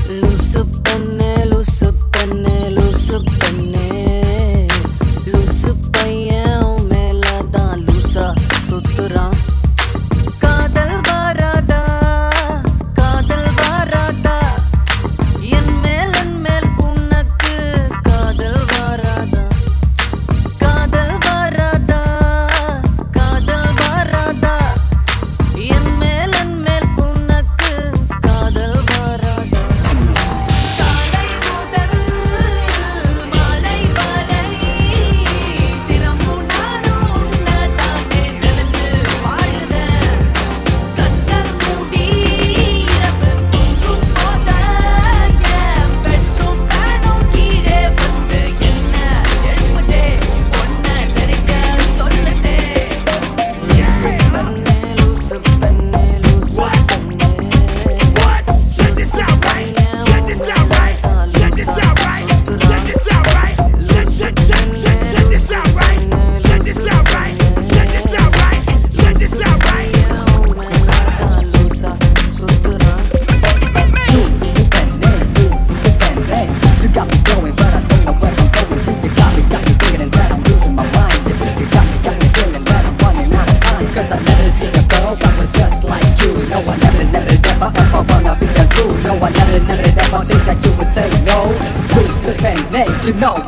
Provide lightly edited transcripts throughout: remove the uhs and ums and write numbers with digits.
லூசு பெண்ணே லூசு பெண்ணே லூசு பெண்ணே லூசு பையன் உன் மேலதான் லூசா சுத்துறான். காதல் வராதா காதல் வராதா என் மேல் உனக்கு காதல் வராதா. காதல் வராதா காதல் வராதா என் மேல் உனக்கு காதல் வராதா. காலை முதல் மாலை வரை தினமும் நானும் உன்னைத்தானே நினைச்சு வாழுறேன். கண்கள் மூடி இரவு தூங்கும் போத என் பெட்ரூம் ஃபேனும் கீழே வந்து என்ன எழுப்புதே, உன்னை நினைக்க சொல்லுதே. லூசு பெண்ணே லூசு பெண்ணே லூசு பெண்ணே Check this out, right? Check this out, right? Check this out, right? Check this out, right? Check this out, right? Check this out, right? Check this out, right? Check this out, right? லூசா சுத்துறான். You got me going, but I don't know where I'm going. See, you got me thinking that I'm losing my mind. You see, you got me feeling that I'm running out of time. Cause I never see a girl that was just like you. No, I never ever wanna be the true. No, I never ever think that you would say no. Lose it, and hey, you know.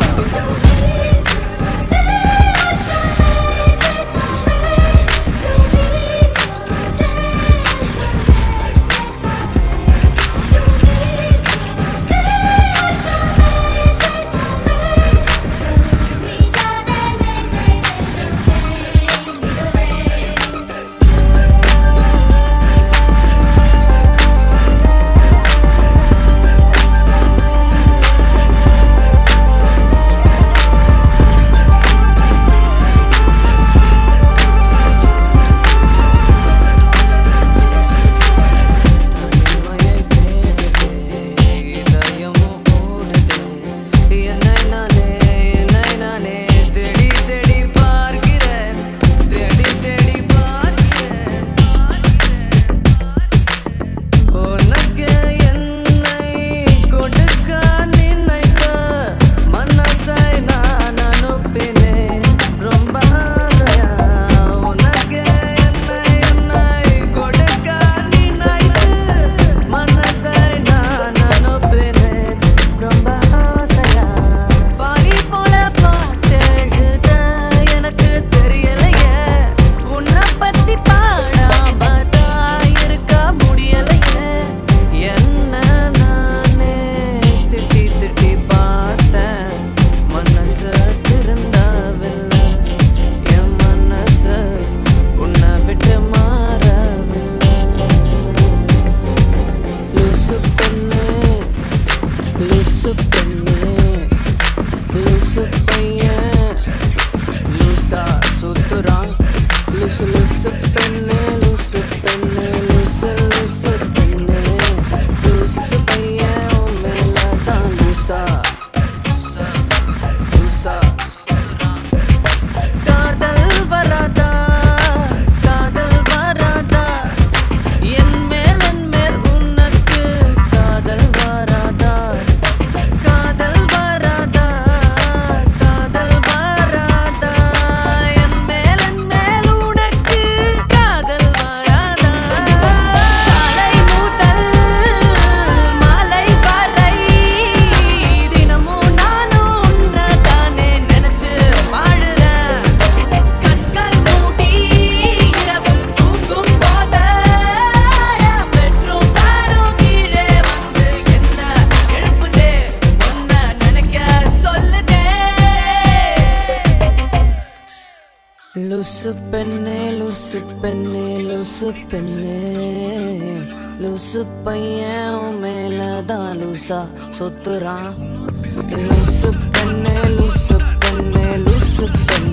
லூசு பெண்ணே லூசு பையன் லூசா சுத்துறான். லூசு லூசு பெண்ணே லூசு பெண்ணே லூசு லூசு பெண்ணே லூசு பையன் உன் மேலதான் லூசா லூசா லூசா சுத்துறான். காதல் வராதா காதல் வராதா என் மேல் உனக்கு காதல் வராதா. காதல் வராதா காதல் வராதா என் மேல் உனக்கு காதல் வராதா. காலை முதல் மாலை வரை தினமும் நானும் உன்னைத்தானே நினைச்சு வாழுறேன். கண்கள் மூடி இரவு தூங்கும் போத என் பெட்ரூம் ஃபேனும் கீழே வந்து என்ன எழுப்புதே, உன்னை நினைக்க சொல்லுதே. லூசு பெண்ணே லூசு பெண்ணே லூசு பெண்ணே லூசு பையன் உன் மேலதான் லூசா சுத்துறான். லூசு பெண்ணே லூசு பெண்ணே லூசு பெண்ணே